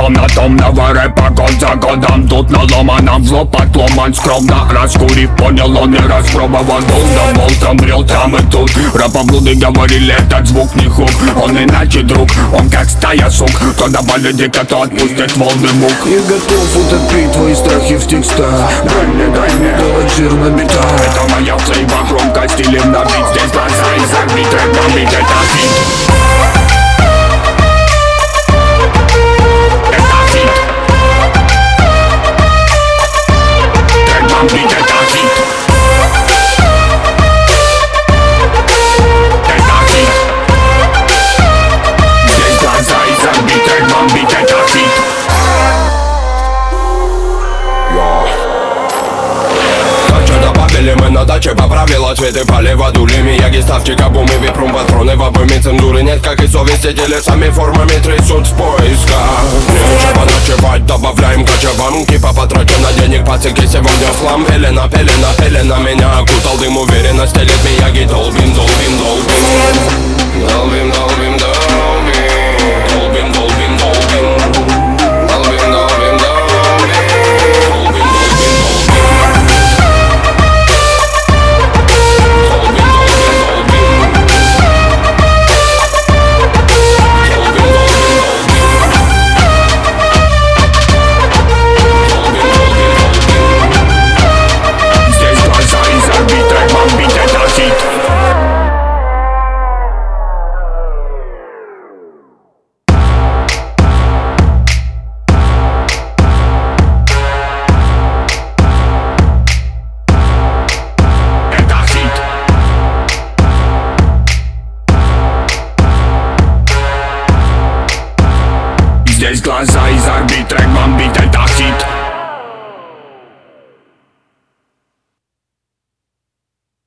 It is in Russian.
на томного рэпа год за годом. Тут наломанном в лоб отломан скромно. Раскурив, понял он и распробовал. Долго молчом брел там и тут. Рапоблуды говорили, этот звук не хук. Он иначе друг, он как стая сук. То добавит дико, то отпустит волны мук. Я готов утопить твои страхи в текстах. Дай мне, делать жир на битах. это моя флейва, громко стилем набить. Здесь глаза и забить, трек бомбить, это хит. Мы на даче поправила цветы, полива дули Мияги, ставьте кабумы, випрум, патроны в обойме. Цензуры нет, как и совести, телесами формами трясут в поисках. Нечего ночевать, добавляем кочевам. Кипа потрачу на денег, пацики, сегодня в хлам. Пелена, пелена, пелена, меня окутал дым, уверенно стелит Мияги. Долбим, долбим, долбим. Долбим, долбим, долбим. Долбим, долбим, долбим. Долбим, долбим, долбим. Здесь глаза из орбит.